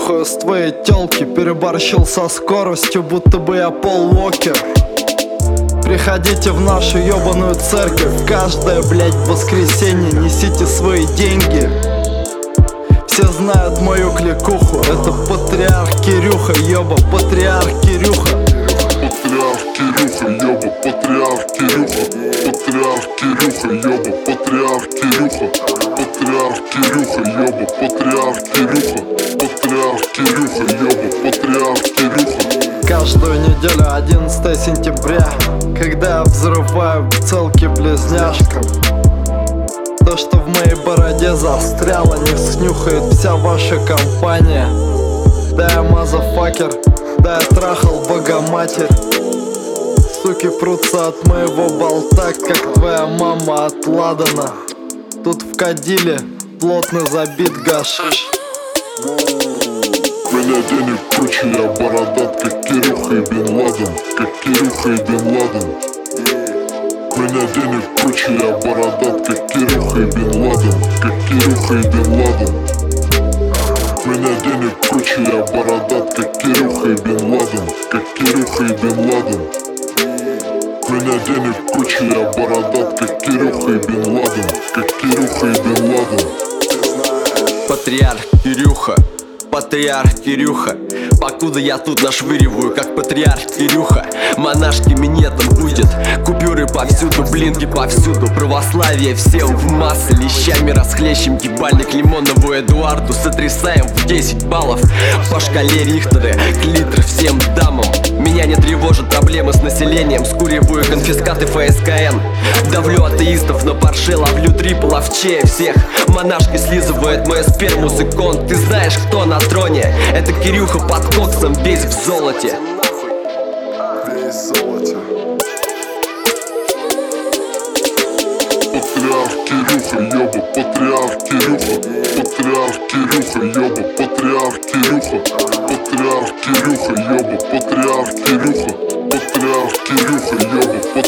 Нюхаю с твоей тёлки, переборщил со скоростью, будто бы я Пол Уокер. Приходите в нашу ёбаную церковь каждое, блять, воскресенье, несите свои деньги. Все знают мою кликуху, это патриарх Кирюха, ёба, патриарх Кирюха. Патриарх Кирюха, ёба, патриарх Кирюха. Патриарх Кирюха, ёба, патриарх Кирюха. Патриарх Кирюха, ёба, патриарх Кирюха. Патриарх Кирюха, ёба, патриарх Кирюха. Каждую неделю 11 сентября, когда я взрываю целки-близняшкам. То, что в моей бороде застряло, не снюхает вся ваша компания. Да я мазафакер, да я трахал Богоматерь. Суки прутся от моего болта, как твоя мама от Ладана. Тут в Кадиле плотно забит гашиш. Меня денег круче, я бородат, как Кирюха и Бен Ладен. Как Кирюха и Бен Ладен. Меня денег круче, я бородат, как Кирюха и Бен Ладен. Как Кирюха и Бен Ладен. Меня денег круче, я бородат, как Кирюха и Бен Ладен. Как Кирюха и Бен Ладен. Меня денег круче, я бородат, как Кирюха и Бен Ладен. Как Кирюха и Бен Ладен. Патриарх Кирюха, патриарх Кирюха. Покуда я тут нашвыриваю, как патриарх Кирюха. Монашки минетом будет, купюры повсюду, блинги повсюду. Православие все в массы, лещами расхлещем ебальник лимоновую Эдуарду. Сотрясаем в 10 баллов по шкале Рихтера, клитр всем дамам. Меня не тревожат проблемы с населением, скуриваю конфискаты ФСКН. Давлю атеистов на парше, ловлю трипл, ловчее всех. Монашки слизывает мою сперму с икон. Ты знаешь, кто на троне? Это Кирюха под коксом, весь в золоте. Патриарх Кирюха, ёба, патриарх Кирюха. Патриарх Кирюха, ёба, патриарх Кирюха. Патриарх Кирюха, ёба, патриарх Кирюха. Патриарх Кирюха, ёба,